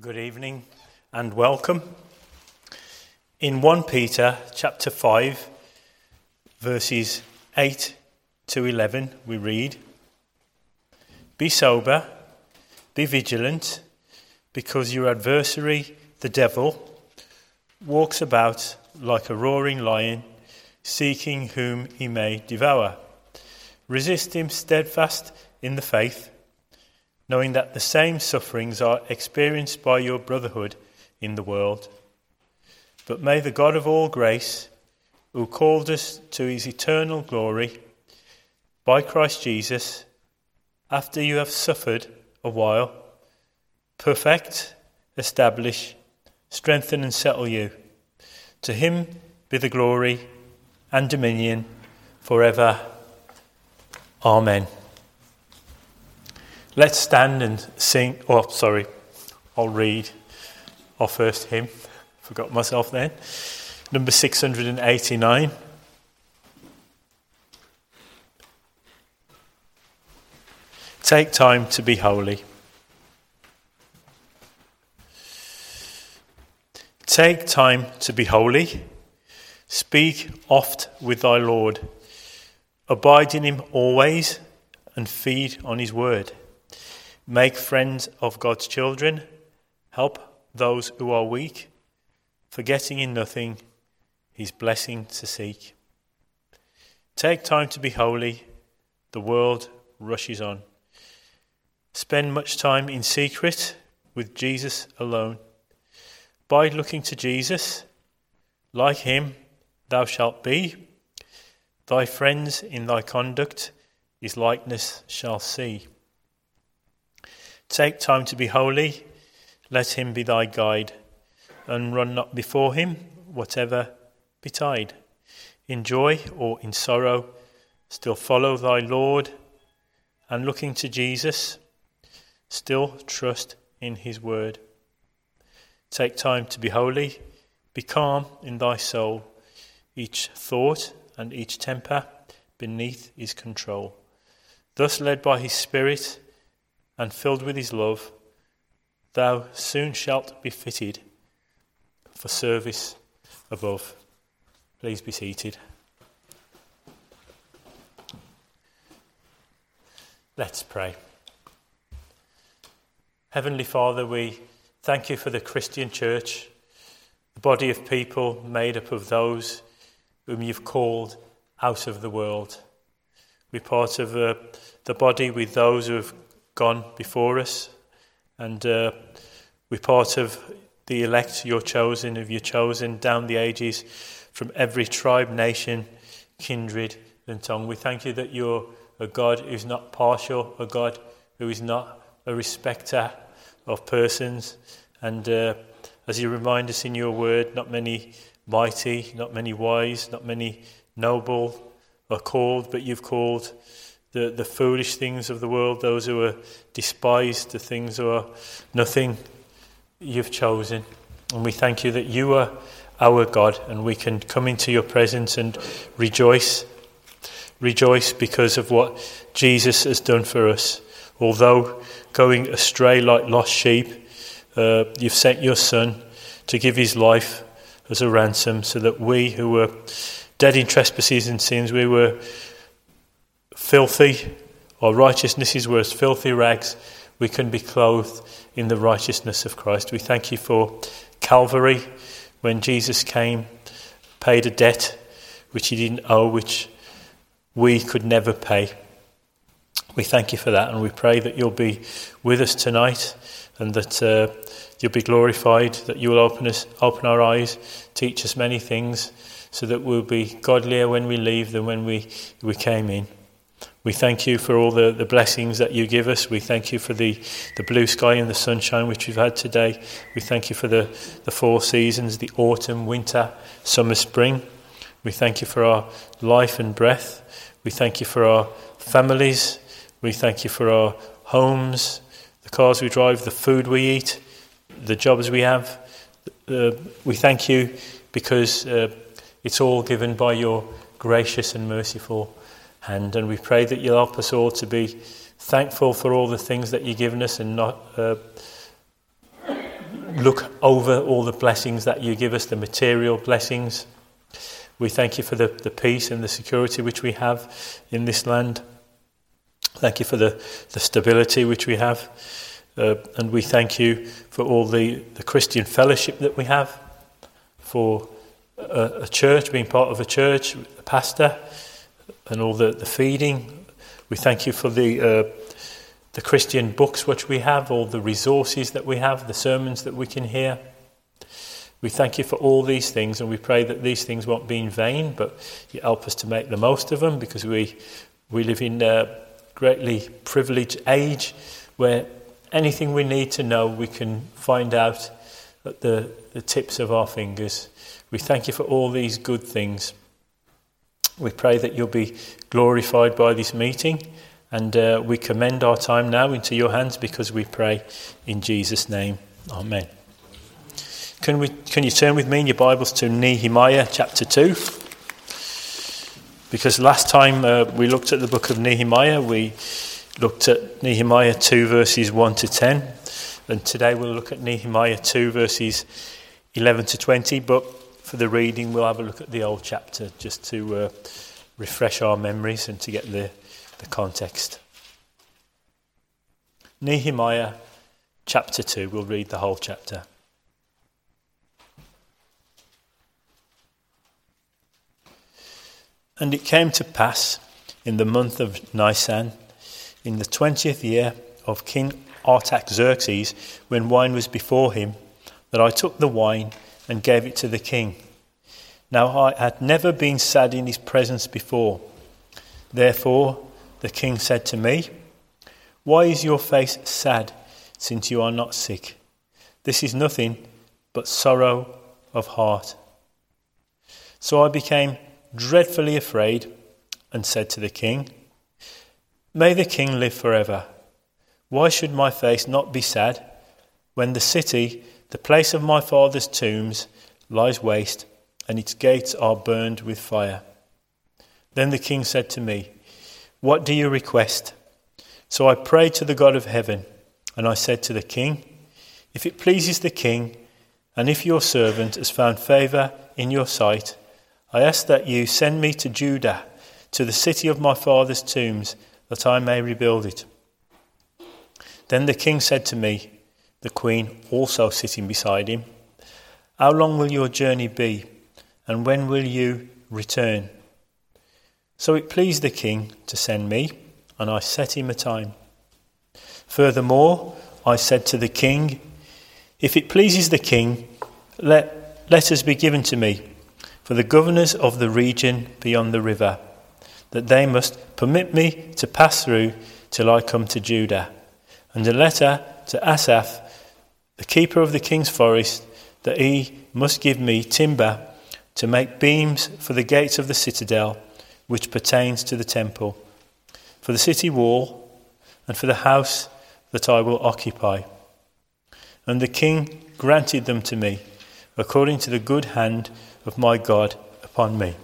Good evening and welcome. In 1 Peter chapter 5, verses 8 to 11, we read, "Be sober, be vigilant, because your adversary, the devil, walks about like a roaring lion, seeking whom he may devour. Resist him steadfast in the faith, knowing that the same sufferings are experienced by your brotherhood in the world. But may the God of all grace, who called us to his eternal glory by Christ Jesus, after you have suffered a while, perfect, establish, strengthen and settle you. To him be the glory and dominion forever. Amen." Let's stand and sing. I'll read our first hymn. Forgot myself then. Number 689. Take time to be holy. Take time to be holy. Speak oft with thy Lord. Abide in him always and feed on his word. Make friends of God's children. Help those who are weak, forgetting in nothing his blessing to seek. Take time to be holy. The world rushes on. Spend much time in secret with Jesus alone. By looking to Jesus, like him thou shalt be. Thy friends in thy conduct his likeness shall see. Take time to be holy, let him be thy guide, and run not before him, whatever betide. In joy or in sorrow, still follow thy Lord, and looking to Jesus, still trust in his word. Take time to be holy, be calm in thy soul, each thought and each temper beneath his control. Thus led by his Spirit, and filled with his love, thou soon shalt be fitted for service above. Please be seated. Let's pray. Heavenly Father, we thank you for the Christian church, the body of people made up of those whom you've called out of the world. We're part of the body with those who have gone before us, and we're part of the elect you're chosen down the ages from every tribe, nation, kindred and tongue. We thank you that you're a God who's not partial, a God who is not a respecter of persons, and as you remind us in your word, not many mighty, not many wise, not many noble are called, but you've called the foolish things of the world, those who are despised, the things who are nothing, you've chosen. And we thank you that you are our God, and we can come into your presence and rejoice because of what Jesus has done for us. Although going astray like lost sheep, you've sent your Son to give his life as a ransom, so that we who were dead in trespasses and sins, we were filthy, our righteousnesses were as filthy rags, we can be clothed in the righteousness of Christ. We thank you for Calvary, when Jesus came, paid a debt which he didn't owe, which we could never pay. We thank you for that, and we pray that you'll be with us tonight, and that you'll be glorified, that you will open our eyes, teach us many things, so that we'll be godlier when we leave than when we came in. We thank you for all the blessings that you give us. We thank you for the blue sky and the sunshine which we've had today. We thank you for the 4 seasons, the autumn, winter, summer, spring. We thank you for our life and breath. We thank you for our families. We thank you for our homes, the cars we drive, the food we eat, the jobs we have. We thank you because it's all given by your gracious and merciful hand, and we pray that you'll help us all to be thankful for all the things that you've given us, and not look over all the blessings that you give us, the material blessings. We thank you for the peace and the security which we have in this land. Thank you for the stability which we have. And we thank you for all the Christian fellowship that we have, for a church, being part of a church, a pastor, and all the feeding. We thank you for the Christian books which we have, all the resources that we have, the sermons that we can hear. We thank you for all these things, and we pray that these things won't be in vain, but you help us to make the most of them, because we live in a greatly privileged age where anything we need to know we can find out at the tips of our fingers. We thank you for all these good things. We pray that you'll be glorified by this meeting, and we commend our time now into your hands, because we pray in Jesus' name. Amen. Can you turn with me in your Bibles to Nehemiah chapter 2? Because last time we looked at the book of Nehemiah, we looked at Nehemiah 2 verses 1 to 10. And today we'll look at Nehemiah 2 verses 11 to 20. But for the reading, we'll have a look at the old chapter just to refresh our memories and to get the context. Nehemiah chapter 2, we'll read the whole chapter. And it came to pass in the month of Nisan, in the 20th year of King Artaxerxes, when wine was before him, that I took the wine and gave it to the king. Now I had never been sad in his presence before. Therefore the king said to me, "Why is your face sad, since you are not sick? This is nothing but sorrow of heart." So I became dreadfully afraid and said to the king, "May the king live forever. Why should my face not be sad when the city, the place of my father's tombs, lies waste and its gates are burned with fire?" Then the king said to me, "What do you request?" So I prayed to the God of heaven, and I said to the king, "If it pleases the king, and if your servant has found favour in your sight, I ask that you send me to Judah, to the city of my father's tombs, that I may rebuild it." Then the king said to me, the queen also sitting beside him, "How long will your journey be, and when will you return?" So it pleased the king to send me, and I set him a time. Furthermore, I said to the king, "If it pleases the king, let letters be given to me for the governors of the region beyond the river, that they must permit me to pass through till I come to Judah, and a letter to Asaph, the keeper of the king's forest, that he must give me timber to make beams for the gates of the citadel, which pertains to the temple, for the city wall, and for the house that I will occupy." And the king granted them to me, according to the good hand of my God upon me.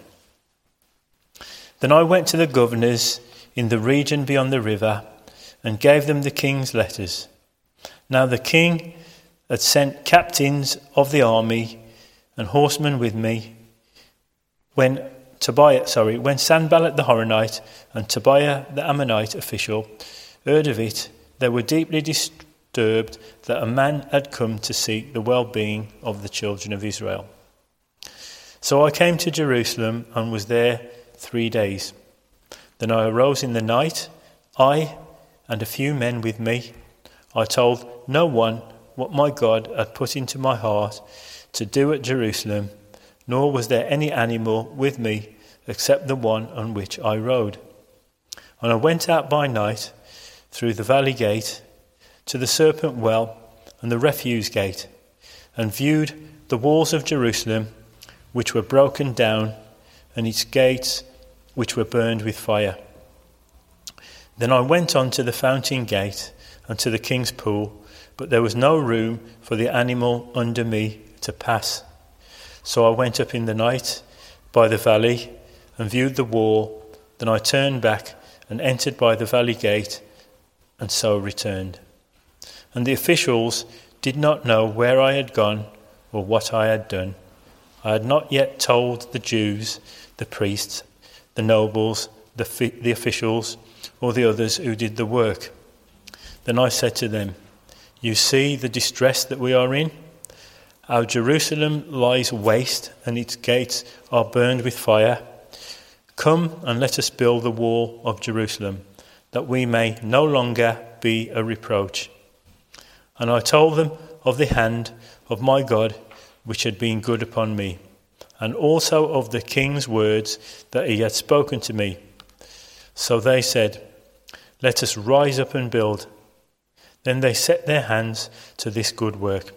Then I went to the governors in the region beyond the river, and gave them the king's letters. Now the king had sent captains of the army and horsemen with me. When Sanballat the Horonite and Tobiah the Ammonite official heard of it, they were deeply disturbed that a man had come to seek the well-being of the children of Israel. So I came to Jerusalem and was there 3 days. Then I arose in the night, I and a few men with me. I told no one what my God had put into my heart to do at Jerusalem, nor was there any animal with me except the one on which I rode. And I went out by night through the valley gate to the serpent well and the refuse gate, and viewed the walls of Jerusalem, which were broken down, and its gates, which were burned with fire. Then I went on to the fountain gate and to the king's pool, but there was no room for the animal under me to pass. So I went up in the night by the valley and viewed the wall. Then I turned back and entered by the valley gate, and so returned. And the officials did not know where I had gone or what I had done. I had not yet told the Jews, the priests, the nobles, the officials, or the others who did the work. Then I said to them, you see the distress that we are in? Our Jerusalem lies waste, and its gates are burned with fire. Come and let us build the wall of Jerusalem, that we may no longer be a reproach. And I told them of the hand of my God, which had been good upon me, and also of the king's words that he had spoken to me. So they said, let us rise up and build. Then they set their hands to this good work.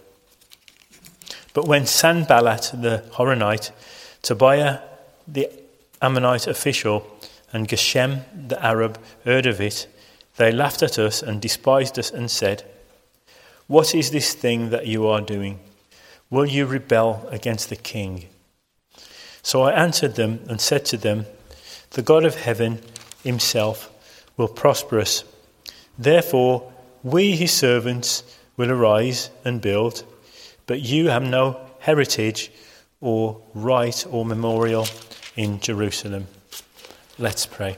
But when Sanballat the Horonite, Tobiah the Ammonite official, and Geshem the Arab heard of it, they laughed at us and despised us and said, what is this thing that you are doing? Will you rebel against the king? So I answered them and said to them, the God of heaven himself will prosper us. Therefore, we, his servants, will arise and build, but you have no heritage or right or memorial in Jerusalem. Let's pray.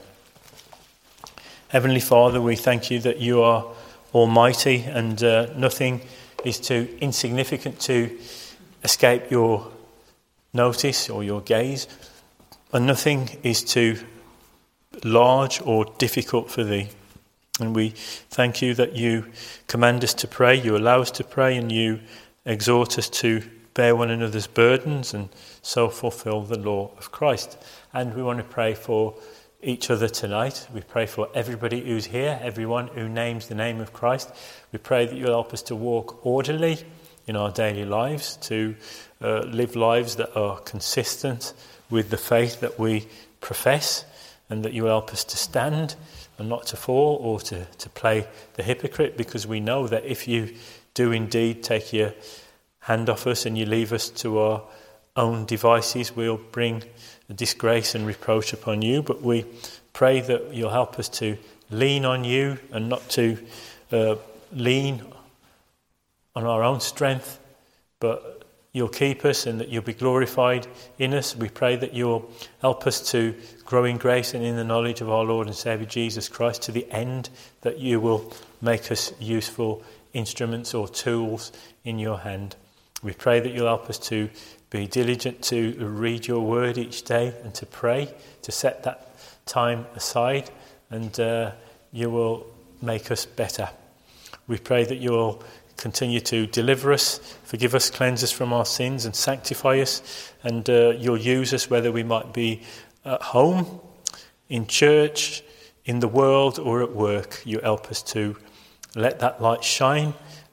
Heavenly Father, we thank you that you are almighty, and nothing is too insignificant to escape your notice or your gaze, and nothing is too large or difficult for thee. And we thank you that you command us to pray, you allow us to pray, and you exhort us to bear one another's burdens and so fulfill the law of Christ. And we want to pray for each other tonight. We pray for everybody who's here, everyone who names the name of Christ. We pray that you'll help us to walk orderly in our daily lives, to live lives that are consistent with the faith that we profess, and that you help us to stand and not to fall or to play the hypocrite, because we know that if you do indeed take your hand off us and you leave us to our own devices, we'll bring disgrace and reproach upon you. But we pray that you'll help us to lean on you and not to lean on our own strength, but you'll keep us and that you'll be glorified in us. We pray that you'll help us to grow in grace and in the knowledge of our Lord and Saviour Jesus Christ, to the end that you will make us useful instruments or tools in your hand. We pray that you'll help us to be diligent to read your word each day and to pray, to set that time aside, and you will make us better. We pray that you will continue to deliver us, forgive us, cleanse us from our sins and sanctify us, and you'll use us whether we might be at home, in church, in the world, or at work. You help us to let that light shine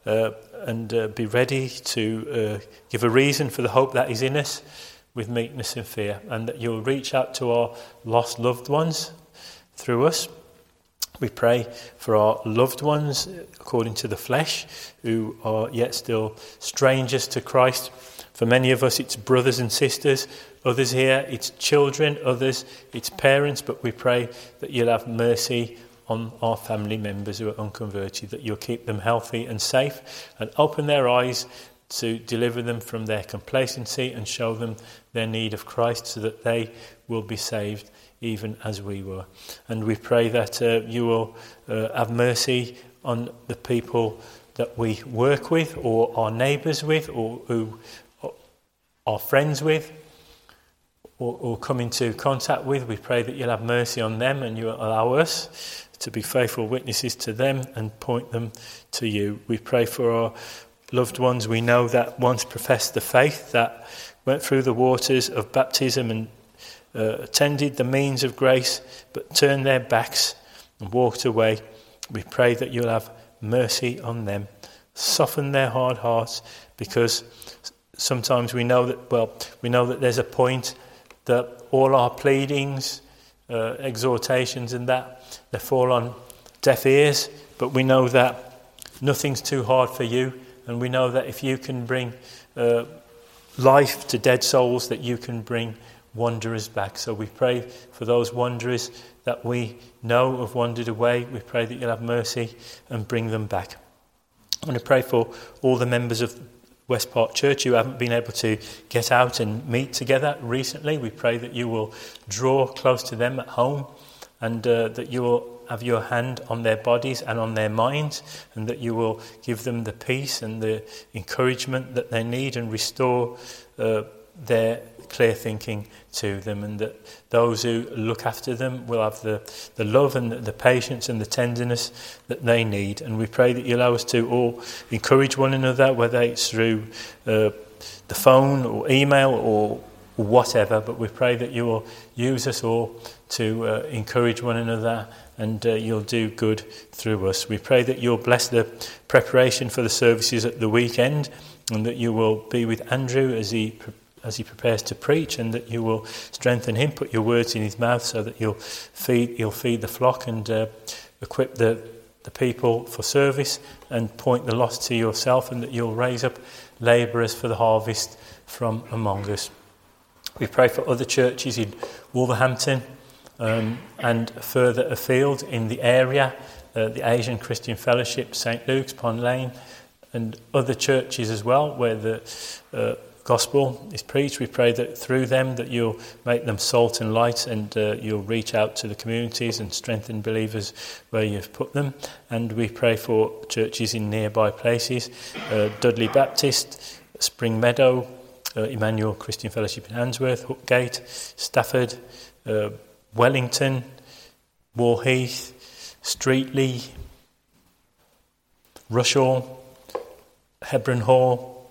and be ready to give a reason for the hope that is in us with meekness and fear, and that you'll reach out to our lost loved ones through us. We pray for our loved ones according to the flesh who are yet still strangers to Christ. For many of us it's brothers and sisters, others here it's children, others it's parents, but we pray that you'll have mercy on our family members who are unconverted, that you'll keep them healthy and safe and open their eyes to deliver them from their complacency and show them their need of Christ, so that they will be saved even as we were. And we pray that you will have mercy on the people that we work with or are neighbours with or who are friends with or come into contact with. We pray that you'll have mercy on them and you'll allow us to be faithful witnesses to them and point them to you. We pray for our loved ones we know that once professed the faith, that went through the waters of baptism and attended the means of grace, but turned their backs and walked away. We pray that you'll have mercy on them, soften their hard hearts, because sometimes we know that there's a point that all our pleadings, exhortations and that, they fall on deaf ears, but we know that nothing's too hard for you, and we know that if you can bring life to dead souls, that you can bring wanderers back. So we pray for those wanderers that we know have wandered away. We pray that you'll have mercy and bring them back. I want to pray for all the members of West Park Church who haven't been able to get out and meet together recently. We pray that you will draw close to them at home, and that you will have your hand on their bodies and on their minds, and that you will give them the peace and the encouragement that they need, and restore their clear thinking to them, and that those who look after them will have the love and the patience and the tenderness that they need. And we pray that you allow us to all encourage one another, whether it's through the phone or email or whatever, but we pray that you will use us all to encourage one another, and you'll do good through us. We pray that you'll bless the preparation for the services at the weekend, and that you will be with Andrew as he prepares to preach, and that you will strengthen him, put your words in his mouth, so that he'll feed the flock and equip the people for service, and point the lost to yourself, and that you'll raise up labourers for the harvest from among us. We pray for other churches in Wolverhampton and further afield in the area, the Asian Christian Fellowship, St Luke's, Pond Lane, and other churches as well where the gospel is preached. We pray that through them that you'll make them salt and light, and you'll reach out to the communities and strengthen believers where you've put them. And we pray for churches in nearby places, Dudley Baptist, Spring Meadow, Emmanuel Christian Fellowship in Handsworth, Hookgate, Stafford, Wellington, Warheath, Streatley, Rushall, Hebron Hall,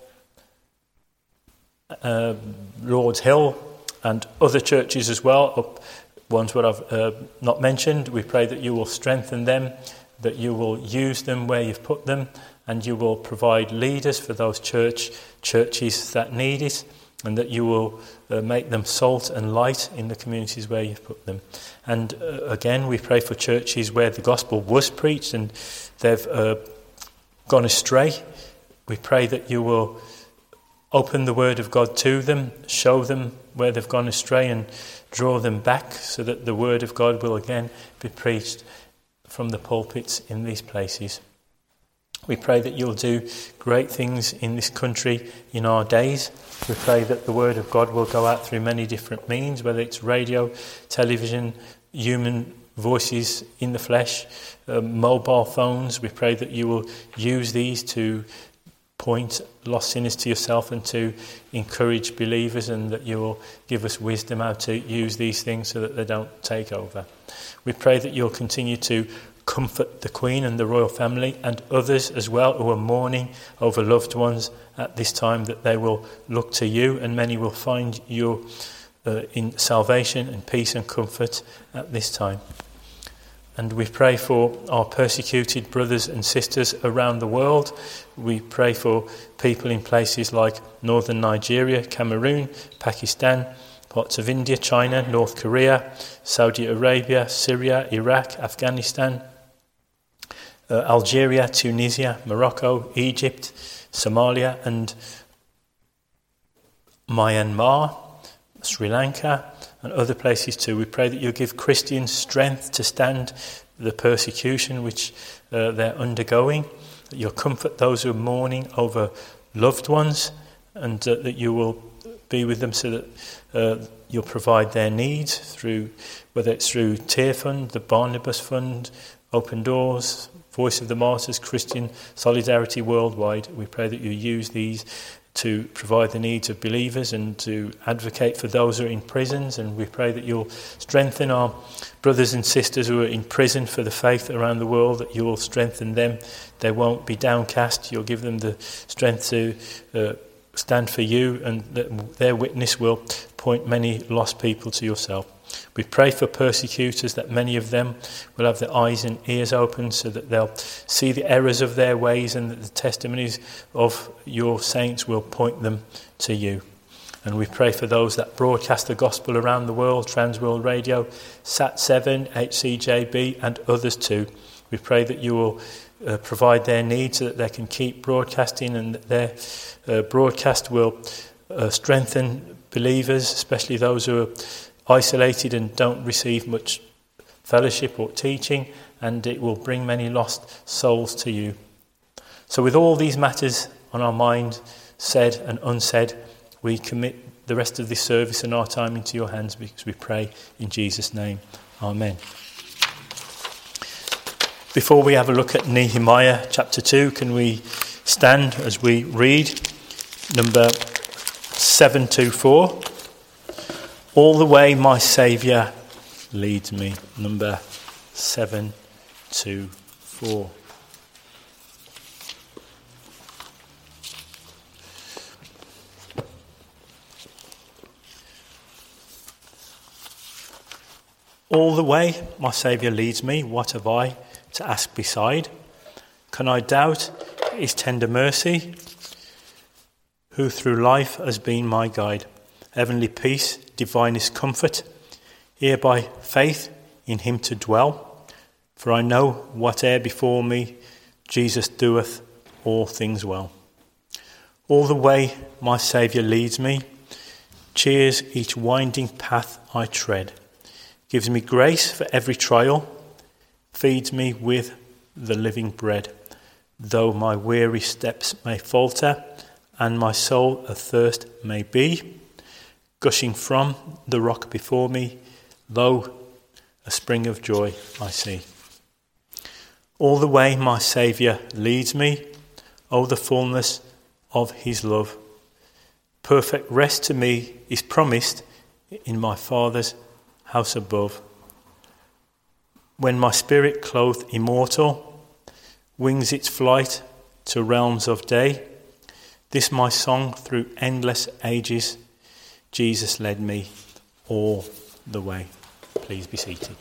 Lord's Hill, and other churches as well, ones what I've not mentioned. We pray that you will strengthen them, that you will use them where you've put them, and you will provide leaders for those churches that need it, and that you will make them salt and light in the communities where you've put them. And again, we pray for churches where the gospel was preached and they've gone astray. We pray that you will open the word of God to them, show them where they've gone astray, and draw them back, so that the word of God will again be preached from the pulpits in these places. We pray that you'll do great things in this country in our days. We pray that the word of God will go out through many different means, whether it's radio, television, human voices in the flesh, mobile phones. We pray that you will use these to point lost sinners to yourself and to encourage believers, and that you will give us wisdom how to use these things so that they don't take over. We pray that you'll continue to comfort the Queen and the royal family and others as well who are mourning over loved ones at this time, that they will look to you, and many will find you in salvation and peace and comfort at this time. And we pray for our persecuted brothers and sisters around the world. We pray for people in places like northern Nigeria, Cameroon, Pakistan, parts of India, China, North Korea, Saudi Arabia, Syria, Iraq, Afghanistan, Algeria, Tunisia, Morocco, Egypt, Somalia, and Myanmar, Sri Lanka, and other places too. We pray that you'll give Christians strength to stand the persecution which they're undergoing, that you'll comfort those who are mourning over loved ones, and that you will be with them, so that you'll provide their needs through, whether it's through Tear Fund, the Barnabas Fund, Open Doors, Voice of the Martyrs, Christian Solidarity Worldwide. We pray that you use these to provide the needs of believers and to advocate for those who are in prisons. And we pray that you'll strengthen our brothers and sisters who are in prison for the faith around the world, that you will strengthen them. They won't be downcast. You'll give them the strength to stand for you, and that their witness will point many lost people to yourself. We pray for persecutors, that many of them will have their eyes and ears open, so that they'll see the errors of their ways, and that the testimonies of your saints will point them to you. And we pray for those that broadcast the gospel around the world, Transworld Radio, Sat7, HCJB, and others too. We pray that you will provide their needs so that they can keep broadcasting, and that their broadcast will strengthen believers, especially those who are isolated and don't receive much fellowship or teaching, and it will bring many lost souls to you. So with all these matters on our mind, said and unsaid, we commit the rest of this service and our time into your hands, because we pray in Jesus' name. Amen. Before we have a look at Nehemiah chapter 2, can we stand as we read number 724? All the way my Saviour leads me. Number 724. All the way my Saviour leads me, what have I to ask beside? Can I doubt his tender mercy, who through life has been my guide? Heavenly peace, divinest comfort, here by faith in him to dwell. For I know whate'er before me, Jesus doeth all things well. All the way my Saviour leads me, cheers each winding path I tread, gives me grace for every trial, feeds me with the living bread. Though my weary steps may falter, and my soul athirst may be, gushing from the rock before me, lo, a spring of joy I see. All the way my Saviour leads me, oh, the fullness of his love. Perfect rest to me is promised in my Father's house above. When my spirit, clothed immortal, wings its flight to realms of day, this my song through endless ages, Jesus led me all the way. Please be seated.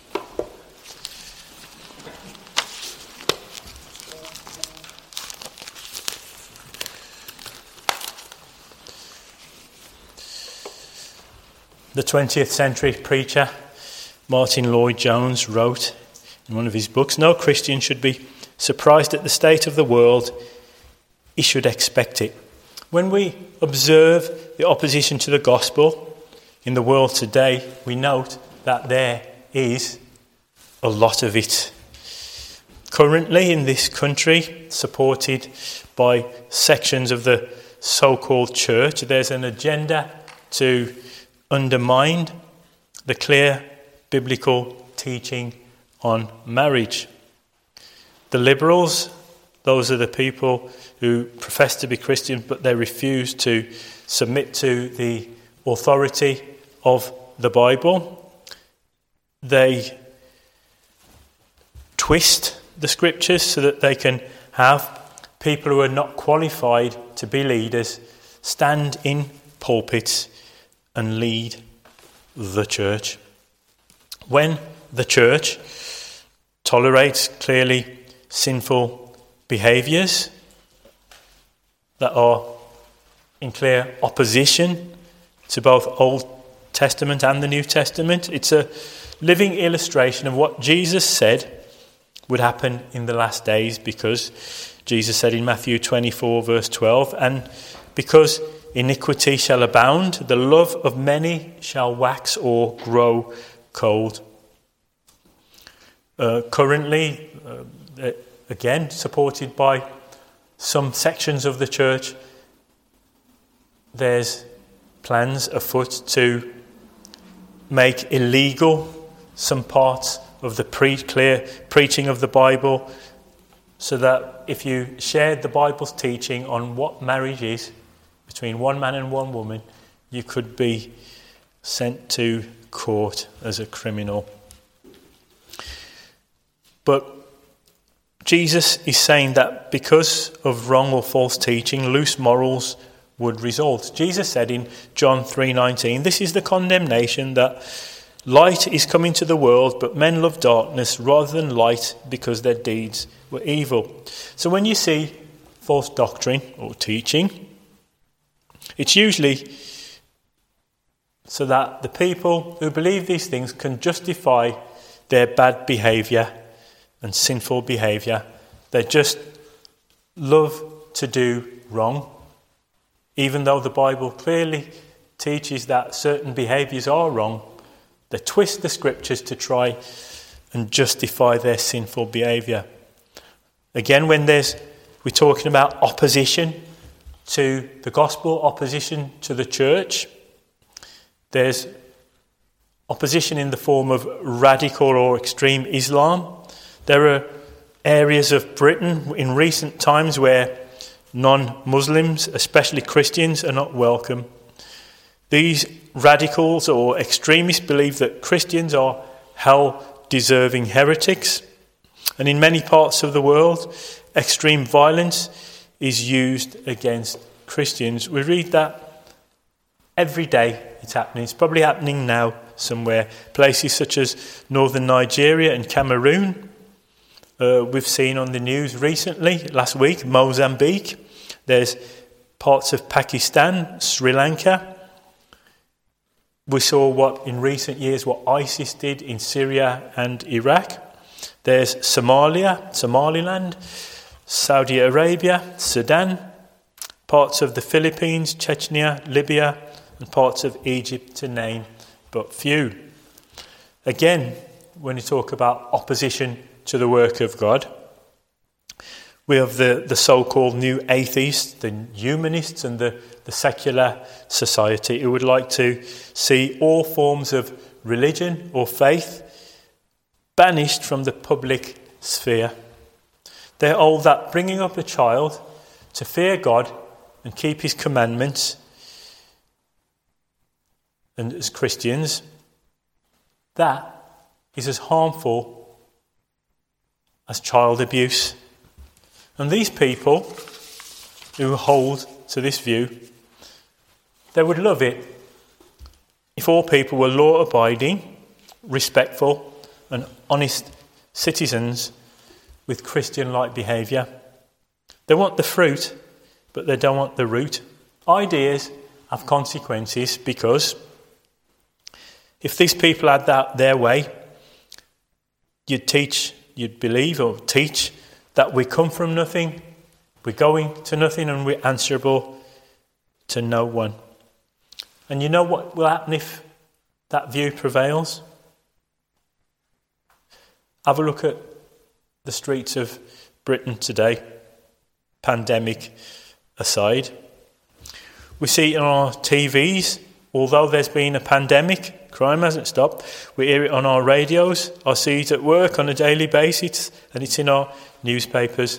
The 20th century preacher Martin Lloyd-Jones wrote in one of his books, no Christian should be surprised at the state of the world, he should expect it. When we observe the opposition to the gospel in the world today, we note that there is a lot of it. Currently in this country, supported by sections of the so-called church, there's an agenda to undermine the clear biblical teaching on marriage. The liberals, those are the people who profess to be Christian, but they refuse to submit to the authority of the Bible. They twist the scriptures so that they can have people who are not qualified to be leaders stand in pulpits and lead the church. When the church tolerates clearly sinful behaviours that are in clear opposition to both Old Testament and the New Testament, it's a living illustration of what Jesus said would happen in the last days, because Jesus said in Matthew 24 verse 12, and because iniquity shall abound, the love of many shall wax or grow cold. Currently, again, supported by some sections of the church, there's plans afoot to make illegal some parts of the clear preaching of the Bible, so that if you shared the Bible's teaching on what marriage is between one man and one woman, you could be sent to court as a criminal. But Jesus is saying that because of wrong or false teaching, loose morals would result. Jesus said in John 3:19, this is the condemnation, that light is coming to the world, but men love darkness rather than light, because their deeds were evil. So when you see false doctrine or teaching, it's usually so that the people who believe these things can justify their bad behaviour and sinful behaviour. They just love to do wrong, even though the Bible clearly teaches that certain behaviours are wrong. They twist the scriptures to try and justify their sinful behaviour. Again, when there's We're talking about opposition to the gospel, opposition to the church. There's opposition in the form of radical or extreme Islam. There are areas of Britain in recent times where non-Muslims, especially Christians, are not welcome. These radicals or extremists believe that Christians are hell-deserving heretics. And in many parts of the world, extreme violence is used against Christians. We read that every day it's happening. It's probably happening now somewhere. Places such as northern Nigeria and Cameroon. We've seen on the news recently, last week, Mozambique. There's parts of Pakistan, Sri Lanka. We saw what in recent years what ISIS did in Syria and Iraq. There's Somalia, Somaliland, Saudi Arabia, Sudan, parts of the Philippines, Chechnya, Libya, and parts of Egypt, to name but few. Again, when you talk about opposition to the work of God, we have the so-called new atheists, the humanists, and the secular society who would like to see all forms of religion or faith banished from the public sphere. They hold that bringing up a child to fear God and keep his commandments, and as Christians, that is as harmful as child abuse. And these people who hold to this view, they would love it if all people were law-abiding, respectful and honest citizens with Christian-like behaviour. They want the fruit, but they don't want the root. Ideas have consequences, because if these people had that their way, you'd believe or teach that we come from nothing, we're going to nothing, and we're answerable to no one. And you know what will happen if that view prevails? Have a look at the streets of Britain today, pandemic aside. We see on our TVs, although there's been a pandemic, crime hasn't stopped. We hear it on our radios. I see it at work on a daily basis, and it's in our newspapers.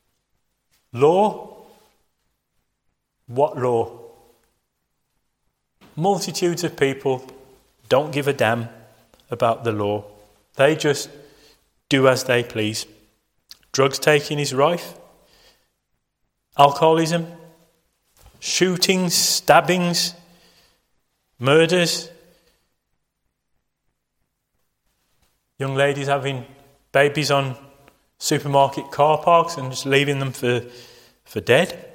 Law? What law? Multitudes of people don't give a damn about the law. They just do as they please. Drugs taking is rife. Alcoholism. Shootings, stabbings, murders. Young ladies having babies on supermarket car parks and just leaving them for dead.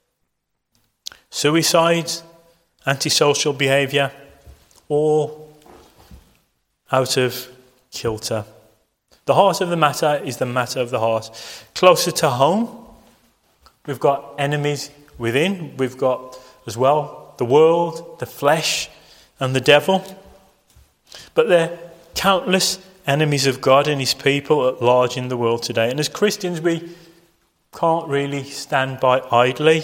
Suicides, antisocial behaviour, all out of kilter. The heart of the matter is the matter of the heart. Closer to home, we've got enemies within. We've got as well the world, the flesh, and the devil. But they're countless enemies of God and his people at large in the world today. And as Christians, we can't really stand by idly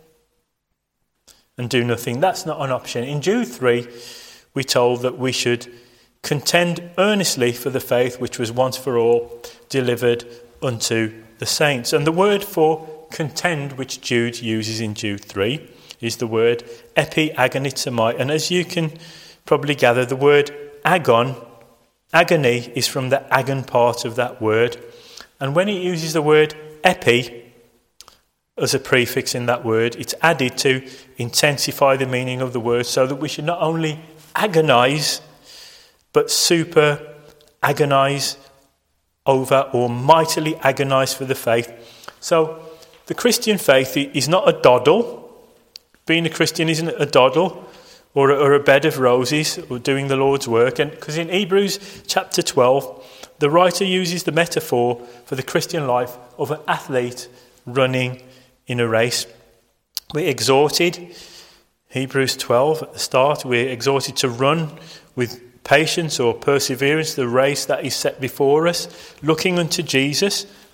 and do nothing. That's not an option. In Jude 3, we're told that we should contend earnestly for the faith which was once for all delivered unto the saints. And the word for contend, which Jude uses in Jude 3, is the word epiagonizomai. And as you can probably gather, the word agony is from the agon part of that word. And when it uses the word epi as a prefix in that word, it's added to intensify the meaning of the word, so that we should not only agonize, but super agonize over, or mightily agonize for the faith. So the Christian faith is not a doddle. Being a Christian isn't a doddle or a bed of roses or doing the Lord's work. And because in Hebrews chapter 12, the writer uses the metaphor for the Christian life of an athlete running in a race. We're exhorted, Hebrews 12 at the start, we're exhorted to run with patience or perseverance the race that is set before us, looking unto Jesus.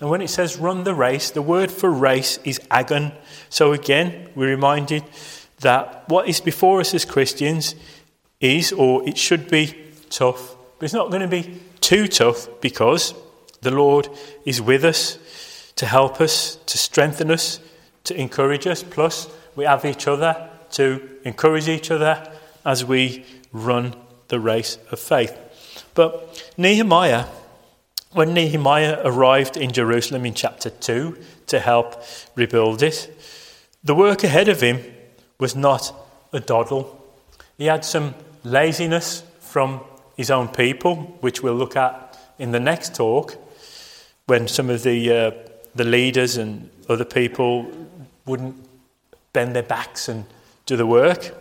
And when it says run the race, the word for race is agon. So again, we're reminded that what is before us as Christians is, or it should be, tough. But it's not going to be too tough, because the Lord is with us to help us, to strengthen us, to encourage us. Plus, we have each other to encourage each other as we run the race of faith. But Nehemiah, when Nehemiah arrived in Jerusalem in chapter 2 to help rebuild it, the work ahead of him was not a doddle. He had some laziness from his own people, which we'll look at in the next talk, when some of the leaders and other people wouldn't bend their backs and do the work.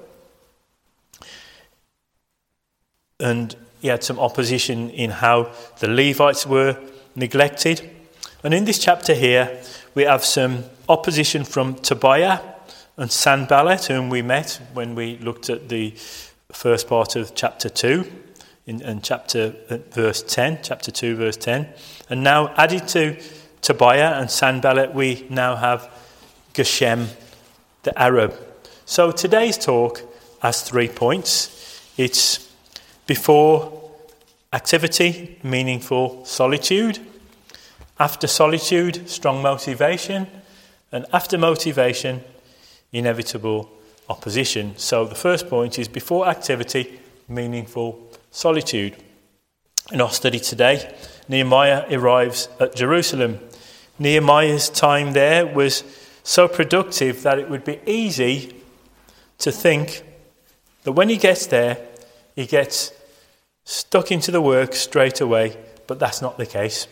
And he had some opposition in how the Levites were neglected. And in this chapter here, we have some opposition from Tobiah and Sanballat, whom we met when we looked at the first part of chapter 2, in chapter 2, verse 10. And now added to Tobiah and Sanballat, we now have Geshem, the Arab. So today's talk has 3 points. It's before activity, meaningful solitude. After solitude, strong motivation. And after motivation, inevitable opposition. So the first point is before activity, meaningful solitude. In our study today, Nehemiah arrives at Jerusalem. Nehemiah's time there was so productive that it would be easy to think that when he gets there, he gets stuck into the work straight away, but that's not the case.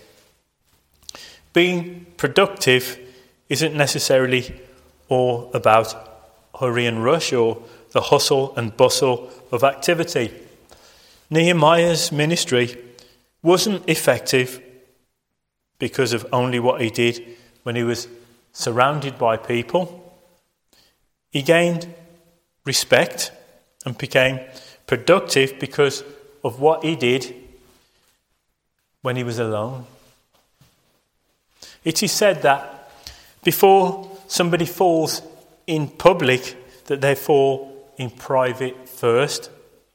Being productive isn't necessarily all about hurry and rush or the hustle and bustle of activity. Nehemiah's ministry wasn't effective because of only what he did when he was surrounded by people. He gained respect and became productive because of what he did when he was alone. It is said that before somebody falls in public, that they fall in private first.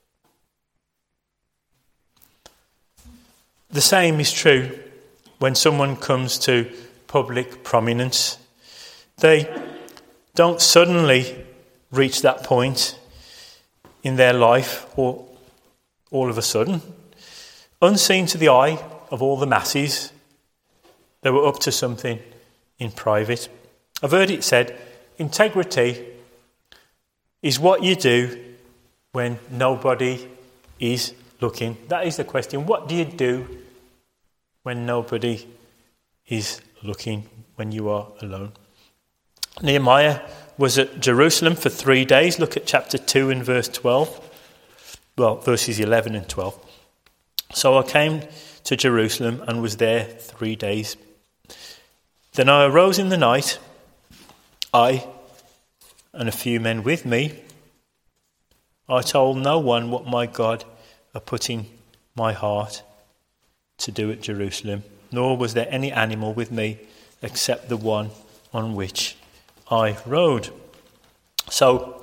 The same is true when someone comes to public prominence. They don't suddenly reach that point in their life, or all of a sudden. Unseen to the eye of all the masses, they were up to something in private. I've heard it said, integrity is what you do when nobody is looking. That is the question. What do you do when nobody is looking, when you are alone? Nehemiah was at Jerusalem for 3 days. Look at chapter 2 and verse 12. Well, verses 11 and 12. So I came to Jerusalem and was there 3 days. Then I arose in the night, I and a few men with me. I told no one what my God had put in my heart to do at Jerusalem, nor was there any animal with me except the one on which I rode. So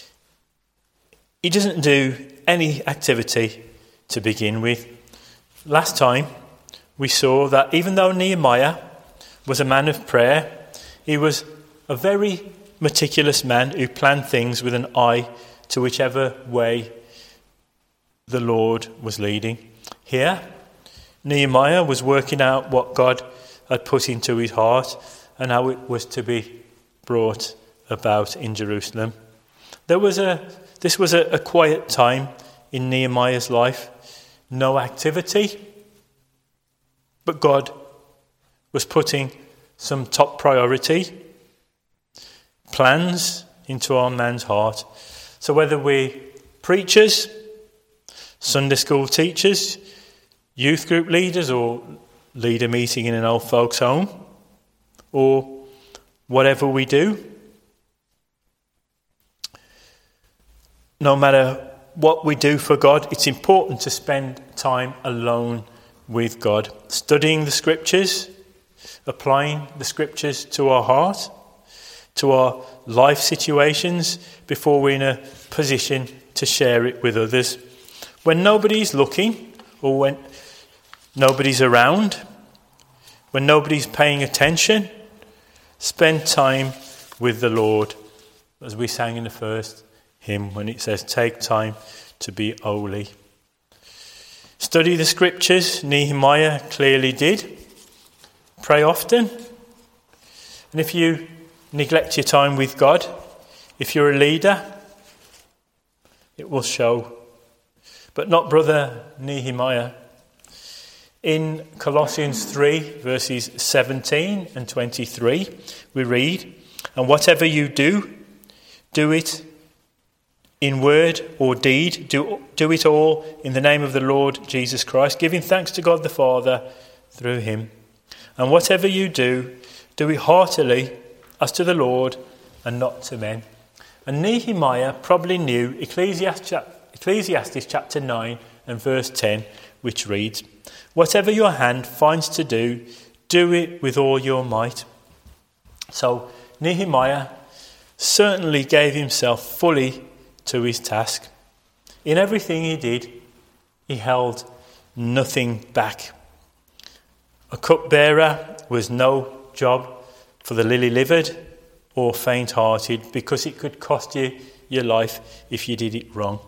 he doesn't do any activity to begin with. Last time we saw that even though Nehemiah was a man of prayer, he was a very meticulous man who planned things with an eye to whichever way the Lord was leading. Here, Nehemiah was working out what God had put into his heart and how it was to be brought about in Jerusalem. This was a quiet time in Nehemiah's life. No activity, but God was putting some top priority plans into our man's heart. So whether we're preachers, Sunday school teachers, youth group leaders, or lead a meeting in an old folks' home, or whatever we do, no matter what we do for God, it's important to spend time alone with God, studying the scriptures, applying the scriptures to our heart, to our life situations, before we're in a position to share it with others. When nobody's looking, or when nobody's around, when nobody's paying attention, spend time with the Lord. As we sang in the first hymn, when it says, take time to be holy. Study the scriptures. Nehemiah clearly did. Pray often. And if you neglect your time with God, if you're a leader, it will show. But not brother Nehemiah. In Colossians 3, verses 17 and 23, we read, and whatever you do, do it in word or deed. Do it all in the name of the Lord Jesus Christ, giving thanks to God the Father through him. And whatever you do, do it heartily as to the Lord and not to men. And Nehemiah probably knew Ecclesiastes chapter 9 and verse 10, which reads, whatever your hand finds to do, do it with all your might. So Nehemiah certainly gave himself fully to his task. In everything he did, he held nothing back. A cupbearer was no job for the lily-livered or faint-hearted, because it could cost you your life if you did it wrong.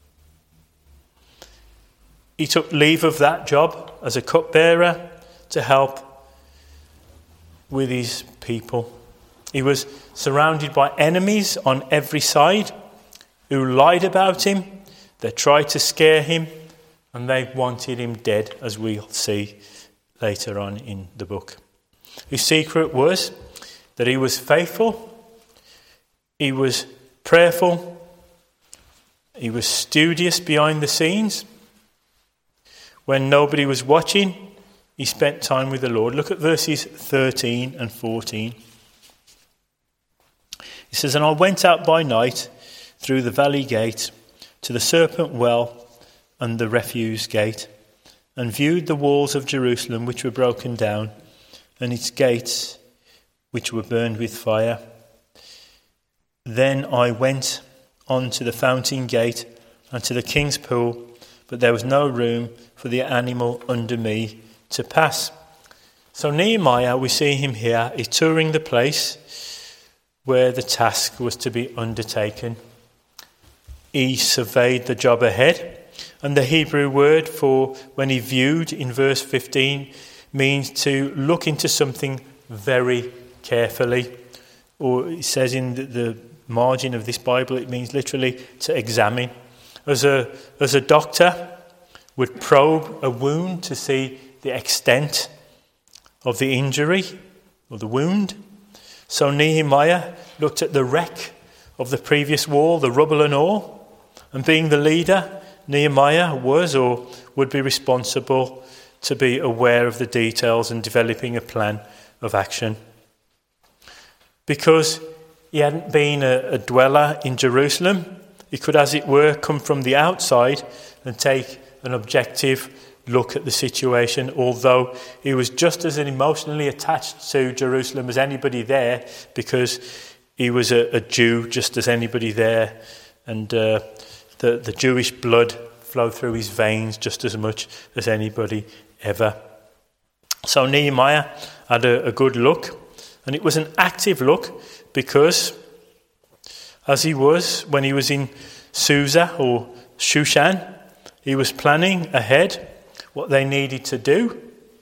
He took leave of that job as a cupbearer to help with his people. He was surrounded by enemies on every side who lied about him. They tried to scare him, and they wanted him dead, as we'll see later on in the book. His secret was that he was faithful, he was prayerful, he was studious behind the scenes. When nobody was watching, he spent time with the Lord. Look at verses 13 and 14. He says, and I went out by night through the valley gate to the serpent well and the refuse gate, and viewed the walls of Jerusalem which were broken down, and its gates which were burned with fire. Then I went on to the fountain gate and to the king's pool, but there was no room for the animal under me to pass. So Nehemiah, we see him here, is touring the place where the task was to be undertaken. He surveyed the job ahead, and the Hebrew word for when he viewed in verse 15 means to look into something very carefully. Or it says in the margin of this Bible, it means literally to examine. As a doctor would probe a wound to see the extent of the injury or the wound, so Nehemiah looked at the wreck of the previous wall, the rubble and all, and being the leader, Nehemiah was or would be responsible to be aware of the details and developing a plan of action. Because he hadn't been a dweller in Jerusalem, he could, as it were, come from the outside and take an objective look at the situation, although he was just as emotionally attached to Jerusalem as anybody there, because he was a Jew just as anybody there, and the Jewish blood flowed through his veins just as much as anybody ever. So Nehemiah had a good look, and it was an active look, because as he was when he was in Susa or Shushan, he was planning ahead what they needed to do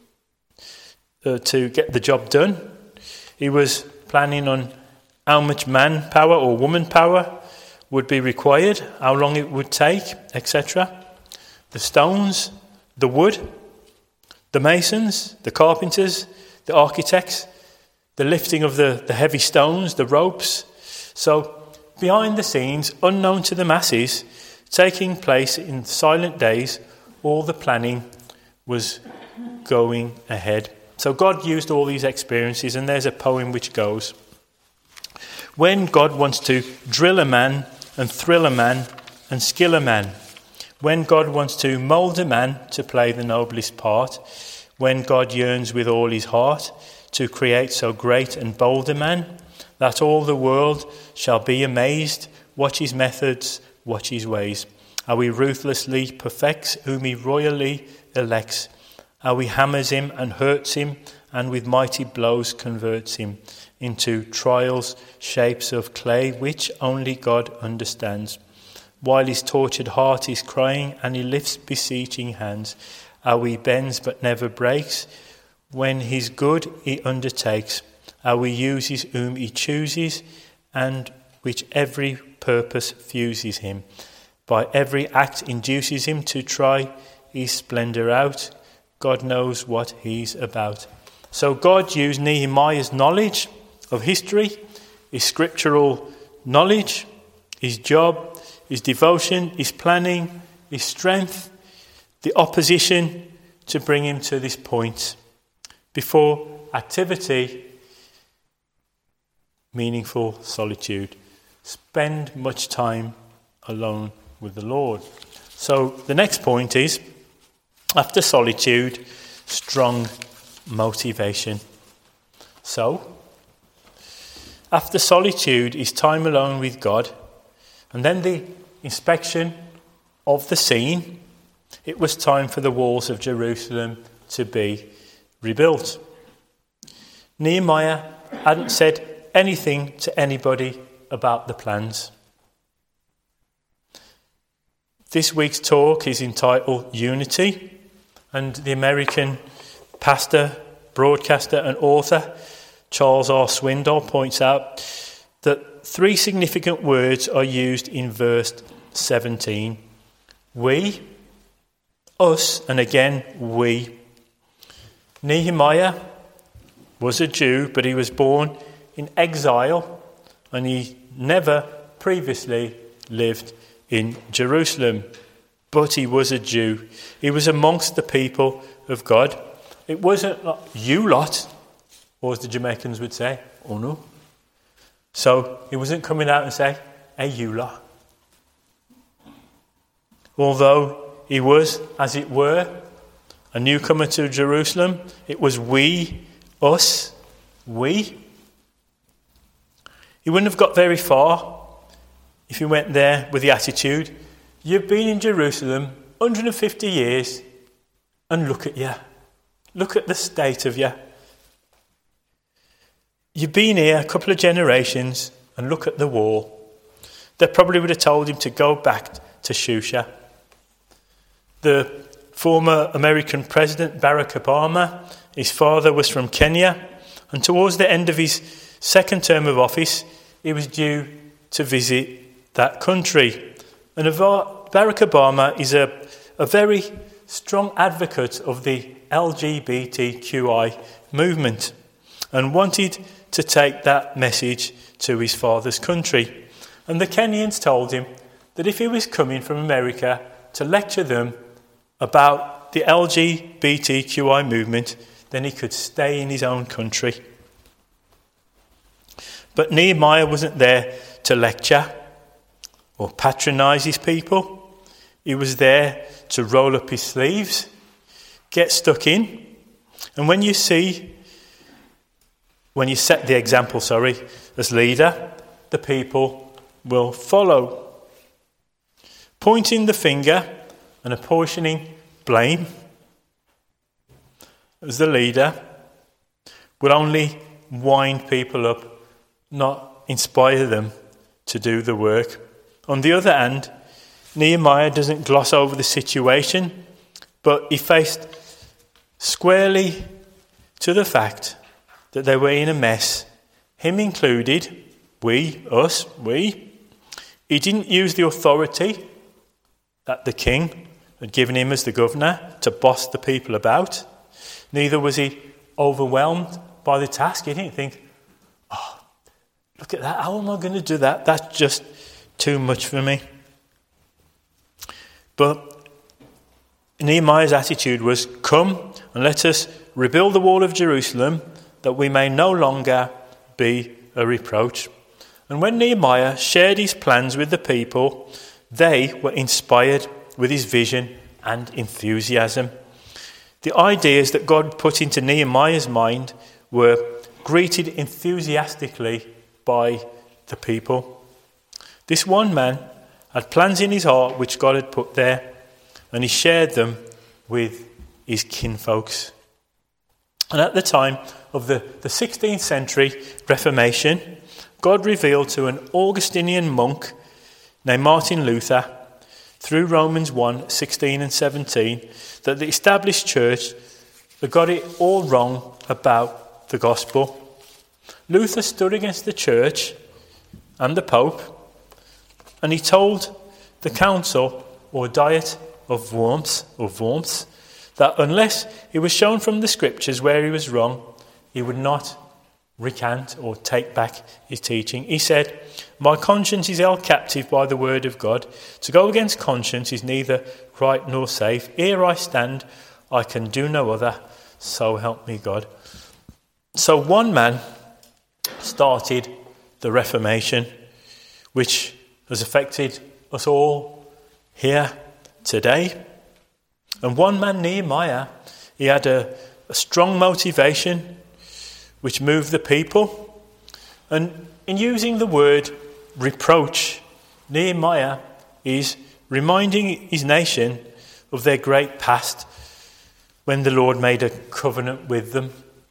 to get the job done. He was planning on how much manpower or woman power would be required, how long it would take, etc. The stones, the wood, the masons, the carpenters, the architects, the lifting of the heavy stones, the ropes. So behind the scenes, unknown to the masses, taking place in silent days, all the planning was going ahead. So God used all these experiences, and there's a poem which goes, when God wants to drill a man and thrill a man and skill a man, when God wants to mould a man to play the noblest part, when God yearns with all his heart to create so great and bold a man, that all the world shall be amazed, watch his methods, watch his ways, how he ruthlessly perfects whom he royally elects, how he hammers him and hurts him, and with mighty blows converts him into trials, shapes of clay, which only God understands. While his tortured heart is crying, and he lifts beseeching hands, how he bends but never breaks, when his good he undertakes, how he uses whom he chooses, and which every purpose fuses him. By every act induces him to try his splendour out. God knows what he's about. So God used Nehemiah's knowledge of history, his scriptural knowledge, his job, his devotion, his planning, his strength, the opposition to bring him to this point. Before activity, meaningful solitude. Spend much time alone with the Lord. So the next point is, after solitude, strong motivation. So, after solitude is time alone with God, and then the inspection of the scene, it was time for the walls of Jerusalem to be rebuilt. Nehemiah hadn't said anything to anybody about the plans. This week's talk is entitled Unity, and the American pastor, broadcaster and author Charles R. Swindoll points out that 3 significant words are used in verse 17. We, us, and again we. Nehemiah was a Jew, but he was born in exile, and he never previously lived in Jerusalem. But he was a Jew. He was amongst the people of God. It wasn't like, you lot, or as the Jamaicans would say, oh no. So he wasn't coming out and saying, hey, you lot. Although he was, as it were, a newcomer to Jerusalem, it was we, us, we. He wouldn't have got very far if he went there with the attitude, you've been in Jerusalem 150 years and look at you. Look at the state of you. You've been here a couple of generations and look at the wall. They probably would have told him to go back to Shusha. The former American President Barack Obama, his father was from Kenya, and towards the end of his second term of office, he was due to visit that country. And Barack Obama is a very strong advocate of the LGBTQI movement and wanted to take that message to his father's country. And the Kenyans told him that if he was coming from America to lecture them about the LGBTQI movement, then he could stay in his own country. But Nehemiah wasn't there to lecture or patronise his people. He was there to roll up his sleeves, get stuck in. And when you set the example, as leader, the people will follow. Pointing the finger and apportioning blame as the leader will only wind people up, not inspire them to do the work. On the other hand, Nehemiah doesn't gloss over the situation, but he faced squarely to the fact that they were in a mess, him included, we. He didn't use the authority that the king had given him as the governor to boss the people about. Neither was he overwhelmed by the task. He didn't think, oh, look at that, how am I going to do that? That's just too much for me. But Nehemiah's attitude was, come and let us rebuild the wall of Jerusalem, that we may no longer be a reproach. And when Nehemiah shared his plans with the people, they were inspired with his vision and enthusiasm. The ideas that God put into Nehemiah's mind were greeted enthusiastically by the people. This one man had plans in his heart which God had put there, and he shared them with his kinfolks. And at the time of the 16th century Reformation, God revealed to an Augustinian monk named Martin Luther, through Romans 1:16 and 17, that the established church had got it all wrong about the gospel. Luther stood against the church and the Pope, and he told the council, or Diet of Worms, that unless he was shown from the scriptures where he was wrong, he would not recant or take back his teaching. He said, "My conscience is held captive by the word of God. To go against conscience is neither right nor safe. Here I stand, I can do no other, so help me God." So one man started the Reformation, which has affected us all here today. And one man, Nehemiah, he had a strong motivation which moved the people. And in using the word reproach, Nehemiah is reminding his nation of their great past when the Lord made a covenant with them.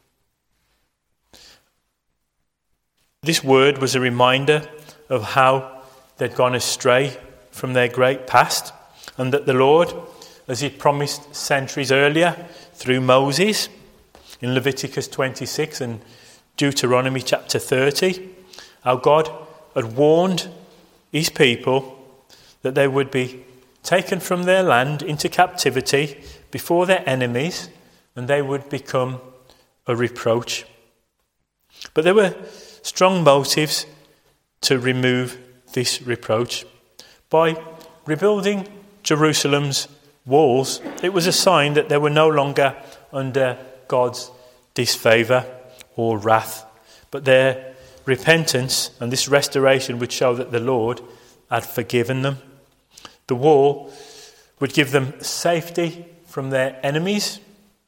This word was a reminder of how they'd gone astray from their great past, and that the Lord, as he promised centuries earlier through Moses in Leviticus 26 and Deuteronomy chapter 30, how God had warned his people that they would be taken from their land into captivity before their enemies, and they would become a reproach. But there were strong motives to remove this reproach. By rebuilding Jerusalem's walls, it was a sign that they were no longer under God's disfavour or wrath, but their repentance and this restoration would show that the Lord had forgiven them. The wall would give them safety from their enemies,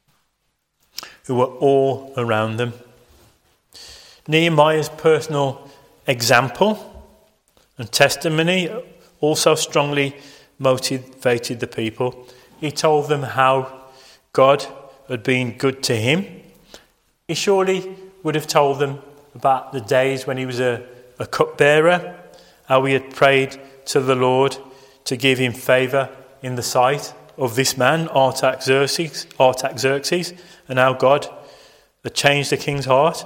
who were all around them. Nehemiah's personal example and testimony also strongly motivated the people. He told them how God had been good to him. He surely would have told them about the days when he was a cupbearer, how he had prayed to the Lord to give him favour in the sight of this man, Artaxerxes, and how God had changed the king's heart.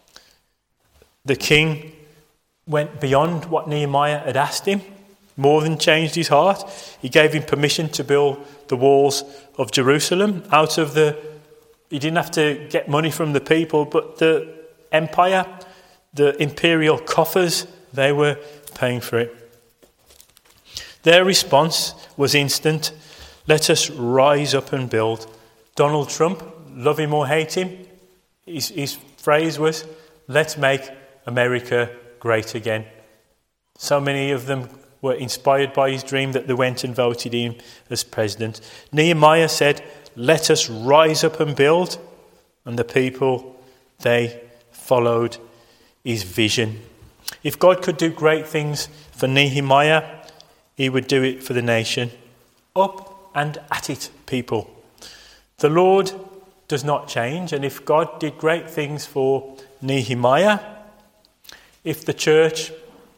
The king went beyond what Nehemiah had asked him, more than changed his heart. He gave him permission to build the walls of Jerusalem he didn't have to get money from the people, but the empire, the imperial coffers, they were paying for it. Their response was instant. Let us rise up and build. Donald Trump, love him or hate him, his phrase was, let's make America great again. So many of them were inspired by his dream that they went and voted him as president. Nehemiah said, let us rise up and build. And the people, they followed his vision. If God could do great things for Nehemiah, he would do it for the nation. Up and at it, people. The Lord does not change. And if God did great things for Nehemiah, if the church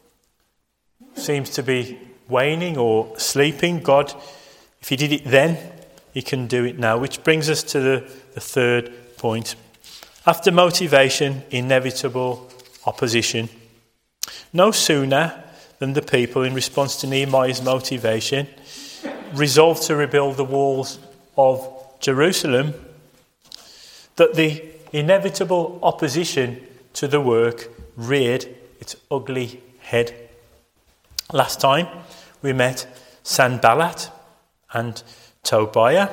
seems to be waning or sleeping, God, if he did it then, he can do it now. Which brings us to the third point. After motivation, inevitable opposition. No sooner than the people, in response to Nehemiah's motivation, resolved to rebuild the walls of Jerusalem, that the inevitable opposition to the work reared its ugly head. Last time we met Sanballat and Tobiah.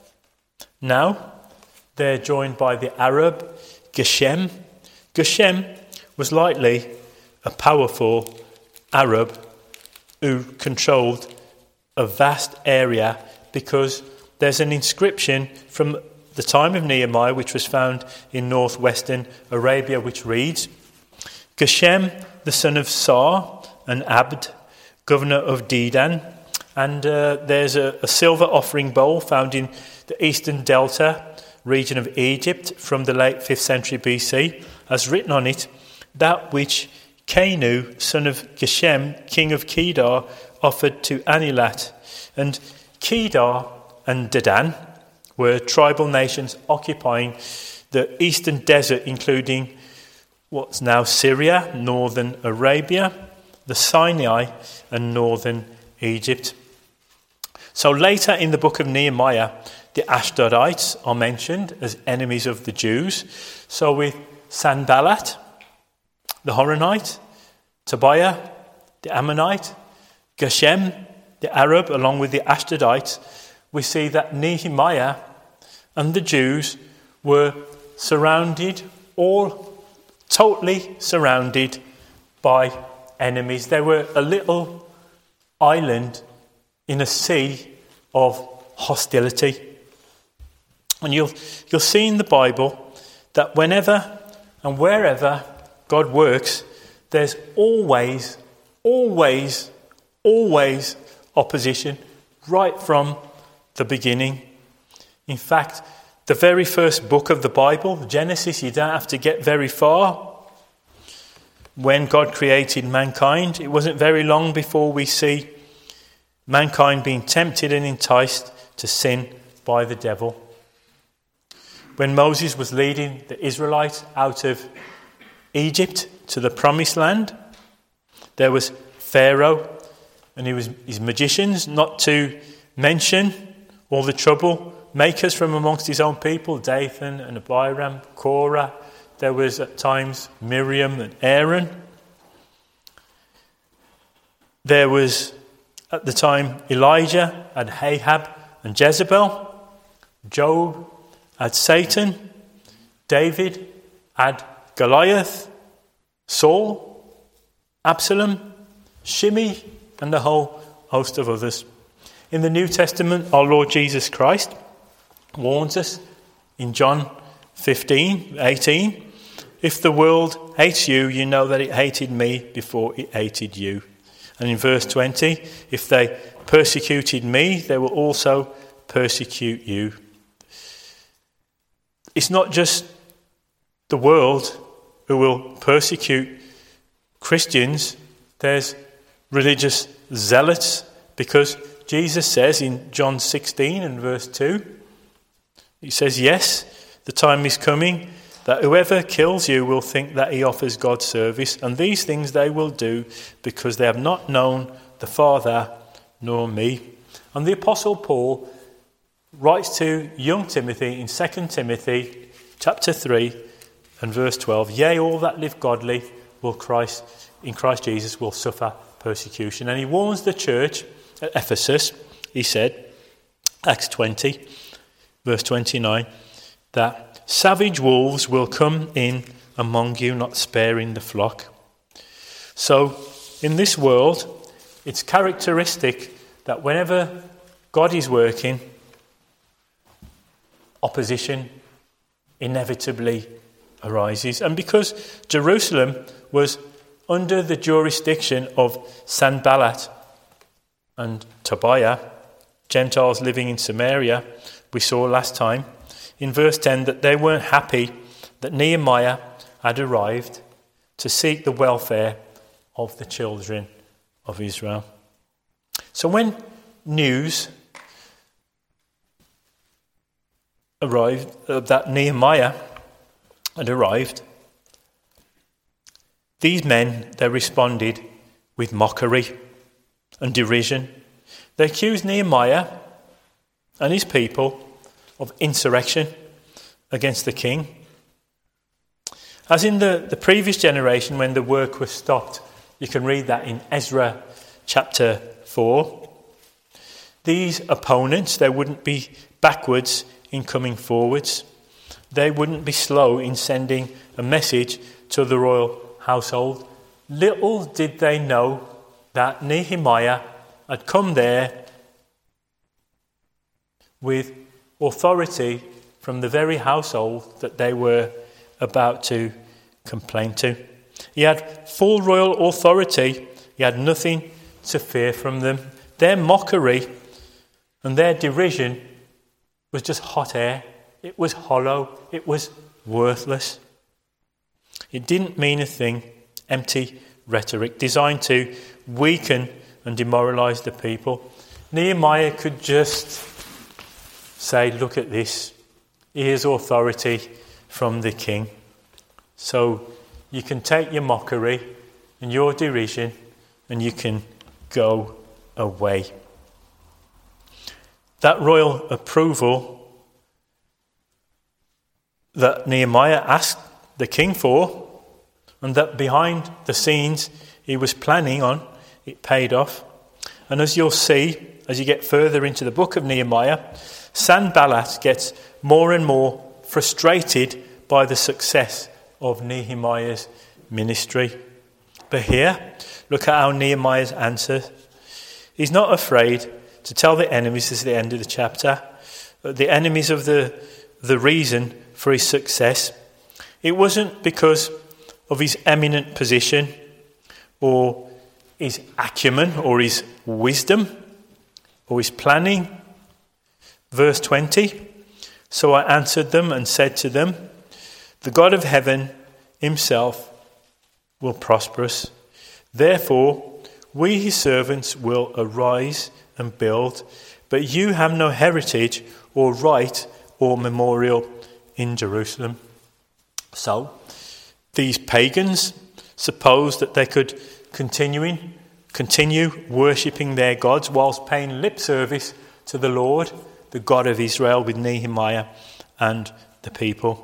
Now they're joined by the Arab Geshem. Geshem was likely a powerful Arab who controlled a vast area, because there's an inscription from the time of Nehemiah, which was found in northwestern Arabia, which reads, Geshem, the son of Sar, and Abd, governor of Dedan. And there's a silver offering bowl found in the eastern delta region of Egypt from the late 5th century BC, has written on it, that which Kenu, son of Geshem, king of Kedar, offered to Anilat. And Kedar and Dedan were tribal nations occupying the eastern desert, including what's now Syria, northern Arabia, the Sinai, and northern Egypt. So later in the book of Nehemiah, the Ashdodites are mentioned as enemies of the Jews. So with Sanballat, the Horonite, Tobiah, the Ammonite, Geshem, the Arab, along with the Ashdodites, we see that Nehemiah and the Jews were surrounded, all totally surrounded by enemies. They were a little island in a sea of hostility. And you'll see in the Bible that whenever and wherever God works, there's always opposition right from the beginning. In fact, the very first book of the Bible, Genesis, you don't have to get very far. When God created mankind, it wasn't very long before we see mankind being tempted and enticed to sin by the devil. When Moses was leading the Israelites out of Egypt to the promised land, there was Pharaoh and his magicians, not to mention all the troublemakers from amongst his own people, Dathan and Abiram, Korah. There was at times Miriam and Aaron. There was at the time Elijah and Ahab and Jezebel. Job had Satan. David had Goliath. Saul, Absalom, Shimei, and the whole host of others. In the New Testament, our Lord Jesus Christ warns us in John 15:18, if the world hates you, you know that it hated me before it hated you. And in verse 20, if they persecuted me, they will also persecute you. It's not just the world who will persecute Christians. There's religious zealots, because Jesus says in John 16 and verse 2, he says, yes, the time is coming that whoever kills you will think that he offers God service, and these things they will do because they have not known the Father nor me. And the Apostle Paul writes to young Timothy in 2 Timothy chapter 3 and verse 12, yea, all that live godly in Christ Jesus will suffer persecution. And he warns the church at Ephesus, he said, Acts 20, verse 29, that savage wolves will come in among you, not sparing the flock. So, in this world, it's characteristic that whenever God is working, opposition inevitably arises. And because Jerusalem was under the jurisdiction of Sanballat and Tobiah, Gentiles living in Samaria, we saw last time in verse 10 that they weren't happy that Nehemiah had arrived to seek the welfare of the children of Israel. So when news arrived that Nehemiah had arrived, these men, they responded with mockery and derision. They accused Nehemiah and his people of insurrection against the king. As in the previous generation, when the work was stopped, you can read that in Ezra chapter 4. These opponents, they wouldn't be backwards in coming forwards. They wouldn't be slow in sending a message to the royal household. Little did they know that Nehemiah had come there with authority from the very household that they were about to complain to. He had full royal authority. He had nothing to fear from them. Their mockery and their derision was just hot air. It was hollow. It was worthless. It didn't mean a thing. Empty rhetoric designed to weaken and demoralize the people. Nehemiah could just say, look at this. Here's authority from the king. So you can take your mockery and your derision and you can go away. That royal approval that Nehemiah asked the king for, and that behind the scenes he was planning on, it paid off. And as you'll see, as you get further into the book of Nehemiah, Sanballat gets more and more frustrated by the success of Nehemiah's ministry. But here, look at how Nehemiah's answers. He's not afraid to tell the enemies, this is the end of the chapter, the enemies of the reason for his success. It wasn't because of his eminent position or his acumen or his wisdom or his planning. Verse 20, so I answered them and said to them, the God of heaven himself will prosper us. Therefore, we his servants will arise and build, but you have no heritage or right or memorial in Jerusalem. So, these pagans supposed that they could continue worshipping their gods whilst paying lip service to the Lord, the God of Israel, with Nehemiah and the people.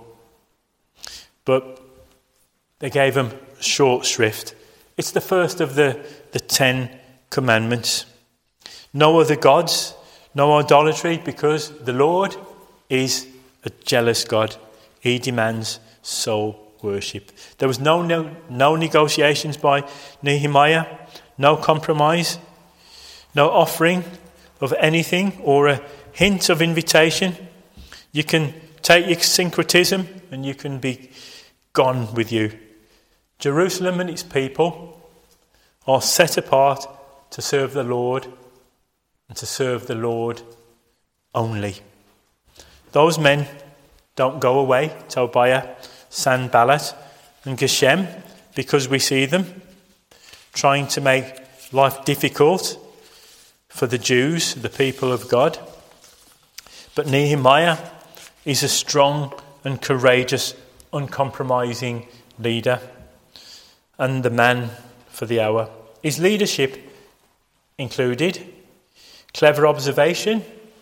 But they gave them short shrift. It's the first of the 10 commandments. No other gods, no idolatry, because the Lord is a jealous God. He demands soul worship. There was no negotiations by Nehemiah, no compromise, no offering of anything or a hint of invitation. You can take your syncretism and you can be gone with you. Jerusalem and its people are set apart to serve the Lord and to serve the Lord only. Those men don't go away, Tobiah, Sanballat and Geshem, because we see them trying to make life difficult for the Jews, the people of God. But Nehemiah is a strong and courageous, uncompromising leader and the man for the hour. His leadership included clever observation,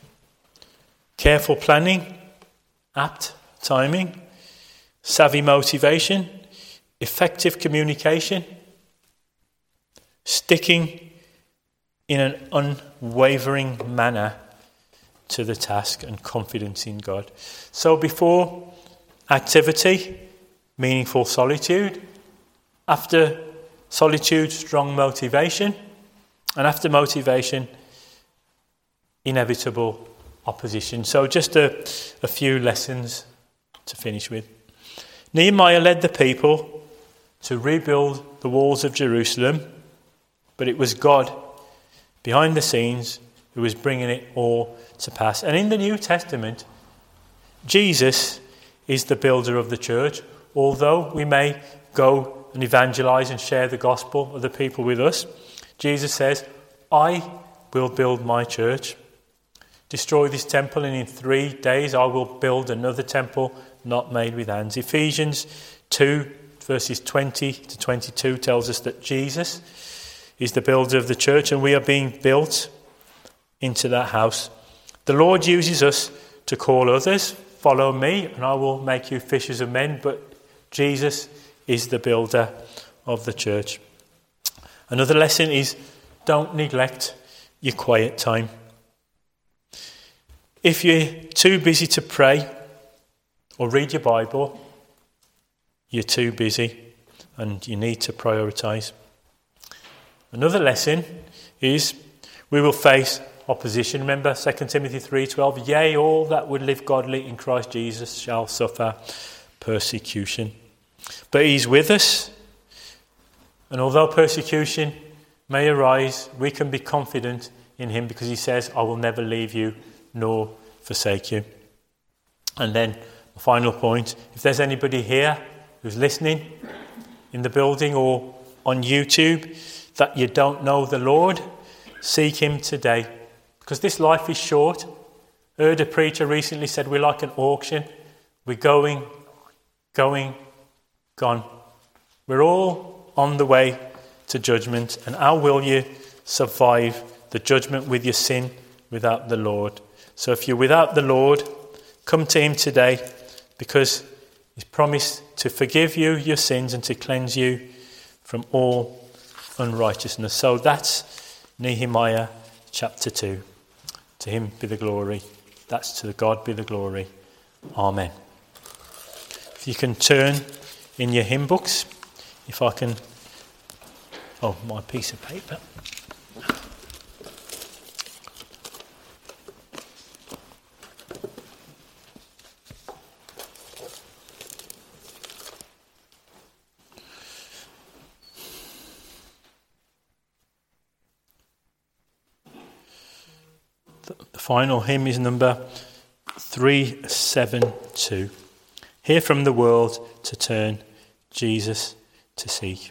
careful planning, apt timing, savvy motivation, effective communication, sticking in an unwavering manner to the task, and confidence in God. So before activity, meaningful solitude. After solitude, strong motivation. And after motivation, inevitable opposition. So just a few lessons to finish with. Nehemiah led the people to rebuild the walls of Jerusalem, but it was God behind the scenes who was bringing it all to pass. And in the New Testament, Jesus is the builder of the church. Although we may go and evangelize and share the gospel of the people with us, Jesus says, I will build my church. Destroy this temple, and in 3 days I will build another temple not made with hands. Ephesians 2 verses 20 to 22 tells us that Jesus is the builder of the church, and we are being built into that house. The Lord uses us to call others, follow me and I will make you fishers of men, but Jesus is the builder of the church. Another lesson is don't neglect your quiet time. If you're too busy to pray or read your Bible, you're too busy and you need to prioritise. Another lesson is we will face opposition. Remember 2 Timothy 3:12, yea, all that would live godly in Christ Jesus shall suffer persecution. But he's with us, and although persecution may arise, we can be confident in him because he says, I will never leave you nor forsake you. And then the final point, if there's anybody here who's listening in the building or on YouTube that you don't know the Lord, seek him today, because this life is short. I heard a preacher recently said we're like an auction. We're going, gone. We're all on the way to judgment, and how will you survive the judgment with your sin without the Lord? So if you're without the Lord, come to him today, because he's promised to forgive you your sins and to cleanse you from all unrighteousness. So that's Nehemiah chapter 2. To him be the glory. That's to God be the glory. Amen. If you can turn in your hymn books, if I can... Oh, my piece of paper. The final hymn is number 372. Hear from the world to turn, Jesus to seek.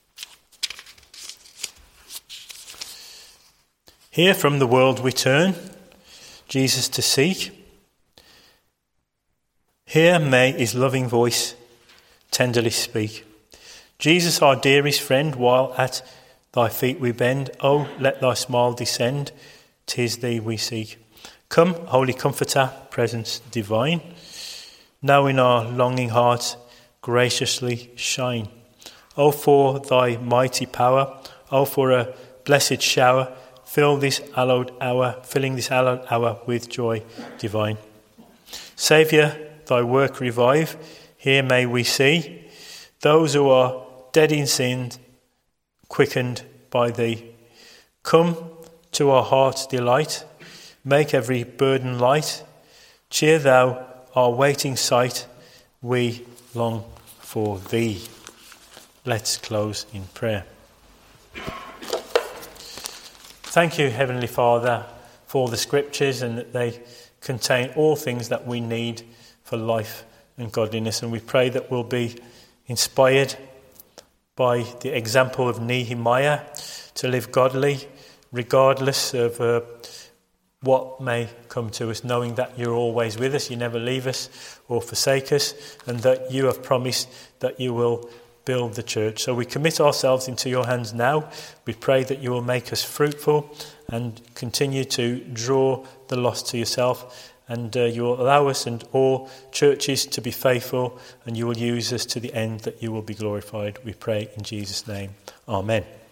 Here from the world we turn, Jesus to seek. Here may his loving voice tenderly speak. Jesus, our dearest friend, while at thy feet we bend, oh, let thy smile descend, 'tis thee we seek. Come, Holy Comforter, presence divine, now in our longing hearts graciously shine. Oh, for thy mighty power, oh, for a blessed shower, filling this hallowed hour with joy divine. Saviour, thy work revive, here may we see those who are dead in sin, quickened by thee. Come to our heart's delight, make every burden light, cheer thou our waiting sight, we long for thee. Let's close in prayer. Thank you, Heavenly Father, for the Scriptures, and that they contain all things that we need for life and godliness. And we pray that we'll be inspired by the example of Nehemiah to live godly, regardless of what may come to us, knowing that you're always with us, you never leave us or forsake us, and that you have promised that you will build the church. So we commit ourselves into your hands now. We pray that you will make us fruitful and continue to draw the lost to yourself, and you will allow us and all churches to be faithful, and you will use us to the end that you will be glorified. We pray in Jesus' name. Amen.